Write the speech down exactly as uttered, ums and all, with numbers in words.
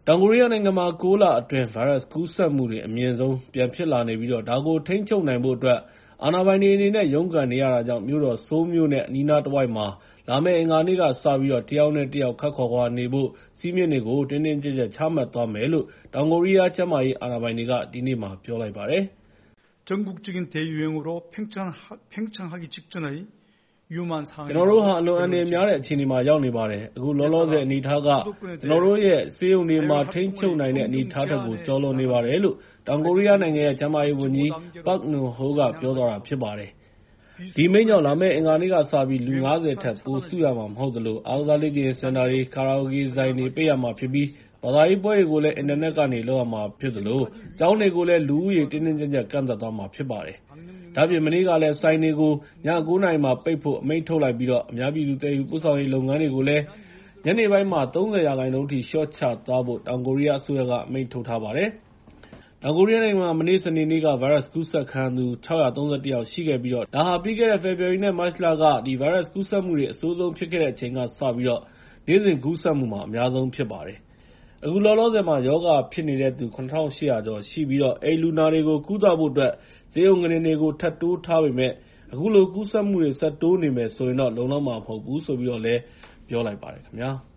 တောင်ကိုရီးယားနိုင်ငံမှာ ကိုးလအတွင်း ဗိုင်းရပ်စ်ကူးစက်မှုတွေ အမြင့်ဆုံးပြန်ဖြစ်လာနေပြီး ဒါကိုထိန်းချုပ်နိုင်ဖို့အတွက် အာဏာပိုင်တွေအနေနဲ့ ရုန်းကန်နေရတာကြောင့် မြို့တော်ဆိုးလ်မြို့နဲ့ အနီးနားတဝိုက်မှာ လာမယ့် အင်္ဂါနေ့ကစပြီး တယောက်နဲ့တယောက် ခပ်ခွာခွာနေဖို့ စည်းမျဉ်းတွေကို တင်းတင်းကျပ်ကျပ် ချမှတ်သွားမယ်လို့ တောင်ကိုရီးယား ကျန်းမာရေးအာဏာပိုင်တွေက ဒီနေ့မှာ ပြောလိုက်ပါတယ်။ "ကျနော်တို့ဟာ အလွန်အန္တရာယ်များတဲ့ အခြေအနေမှာ ရောက်နေပါတယ်။ အခုလောလောဆယ် အနေအထားက ကျနော်တို့ရဲ့ ဆေးရုံတွေမှာ ထိန်းချုပ်နိုင်တဲ့ အနေအထားထက်ကို ကျော်လွန်နေပါတယ်။" လို့ တောင်ကိုရီးယားနိုင်ငံရဲ့ ကျန်းမာရေးဝန်ကြီး Park Nun-ho က ပြောသွားတာဖြစ်ပါတယ်။ ဒီအမိန့်ကြောင့် လာမယ့် အင်္ဂါနေ့ကစပြီး လူ ၅၀ ထက်ပိုစုရမှာမဟုတ်သလို အားကစားလေ့ကျင့်ရေးစင်တာတွေ၊ ကာရာအိုကေဆိုင်တွေ ပိတ်ရမှာဖြစ်ပြီး ဘာသာရေးပွဲတွေကိုလည်း အင်တာနက်ကနေ လုပ်ရမှာဖြစ်သလို ကျောင်းတွေကိုလည်း လူဦးရေ တင်းတင်းကျပ်ကျပ် ကန့်သတ်သွားမှာဖြစ်ပါတယ်။ ဒါ့အပြင် မနေ့ကလည်း ဆိုင်တွေကို ည ၉ နာရီမှာ ပိတ်ဖို့ အမိန့်ထုတ်လိုက်ပြီး အများပြည်သူ သယ်ယူပို့ဆောင်ရေးလုပ်ငန်းတွေကိုလည်း ညနေပိုင်းမှာ ၃၀ ရာခိုင်နှုန်းအထိ လျှော့ချသွားဖို့ တောင်ကိုရီးယားအစိုးရက အမိန့်ထုတ်ထားပါတယ်။ တောင်ကိုရီးယားနိုင်ငံမှာ မနေ့ စနေနေ့က ဗိုင်းရပ်စ်ကူးစက်ခံရသူ ၆၃၁ ယောက်ရှိခဲ့ပြီး ဒါဟာ ပြီးခဲ့တဲ့ ဖေဖော်ဝါရီနဲ့ မတ်လက ဗိုင်းရပ်စ်ကူးစက်မှုတွေ အဆိုးဆုံးဖြစ်ခဲ့တဲ့အချိန်ကစပြီး နေ့စဉ်ကူးစက်မှုမှာ အများဆုံးဖြစ်ပါတယ်။ အခုလောလောဆယ်မှာ ရောဂါဖြစ်နေတဲ့သူ ၇,၈၀၀ ကျော်ရှိပြီး အဲဒီလူနာတွေကို ကုသဖို့အတွက် ဆေးရုံကုတင်တွေကို ထပ်တိုးထားပေမယ့် အခုလို ကူးစက်မှုတွေ ဆက်တိုးနေမယ်ဆိုရင်တော့ လုံလောက်မှာမဟုတ်ဘူးလို့လည်း ပြောလိုက်ပါတယ်ခင်ဗျာ။